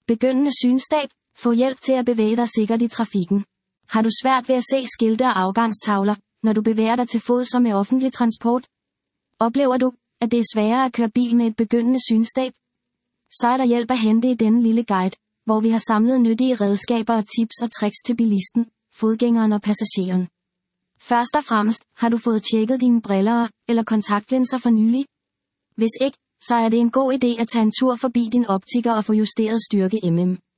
Begyndende synstab. Få hjælp til at bevæge dig sikkert i trafikken. Har du svært ved at se skilte og afgangstavler, når du bevæger dig til fods og med offentlig transport? Oplever du, at det er sværere at køre bil med et begyndende synstab? Så er der hjælp at hente i denne lille guide, hvor vi har samlet nyttige redskaber og tips og tricks til bilisten, fodgængeren og passageren. Først og fremmest, har du fået tjekket dine briller eller kontaktlinser for nylig? Hvis ikke, så er det en god idé at tage en tur forbi din optiker og få justeret styrke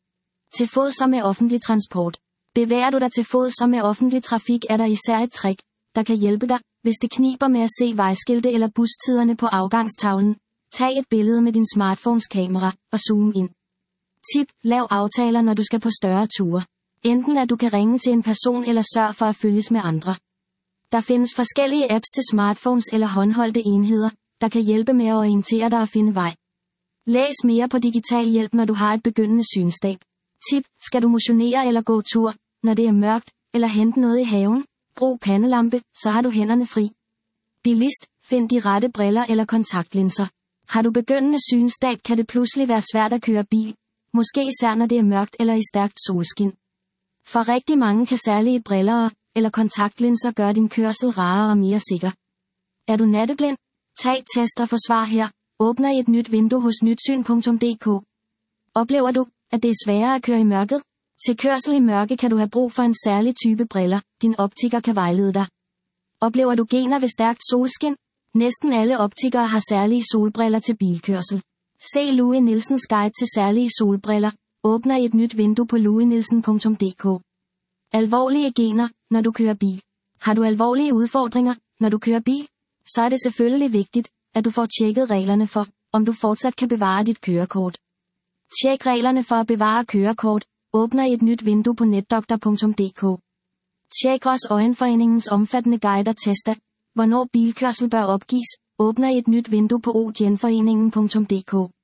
Til fods og med offentlig transport. Bevæger du dig til fods og med offentlig trafik, er der især et trick, der kan hjælpe dig, hvis det kniber med at se vejskilte eller bustiderne på afgangstavlen. Tag et billede med din smartphones kamera og zoom ind. Tip: lav aftaler, når du skal på større ture. Enten at du kan ringe til en person eller sørg for at følges med andre. Der findes forskellige apps til smartphones eller håndholdte enheder, der kan hjælpe med at orientere dig og finde vej. Læs mere på digital hjælp, når du har et begyndende synstab. Tip: skal du motionere eller gå tur, når det er mørkt, eller hente noget i haven? Brug pandelampe, så har du hænderne fri. Bilist: find de rette briller eller kontaktlinser. Har du begyndende synstab, kan det pludselig være svært at køre bil. Måske især når det er mørkt eller i stærkt solskin. For rigtig mange kan særlige briller eller kontaktlinser gøre din kørsel rarere og mere sikker. Er du natteblind? Tag test og forsvar her. Åbner i et nyt vindue hos nytsyn.dk. Oplever du, at det er sværere at køre i mørket? Til kørsel i mørke kan du have brug for en særlig type briller. Din optiker kan vejlede dig. Oplever du gener ved stærkt solskin? Næsten alle optikere har særlige solbriller til bilkørsel. Se Louis Nielsens guide til særlige solbriller. Åbner i et nyt vindue på louisnielsen.dk. Alvorlige gener, når du kører bil. Har du alvorlige udfordringer, når du kører bil? Så er det selvfølgelig vigtigt, at du får tjekket reglerne for, om du fortsat kan bevare dit kørekort. Tjek reglerne for at bevare kørekort. Åbner i et nyt vindue på netdoktor.dk. Tjek også Øjenforeningens omfattende guide og tester, hvornår bilkørsel bør opgives. Åbner i et nyt vindue på ogenforeningen.dk.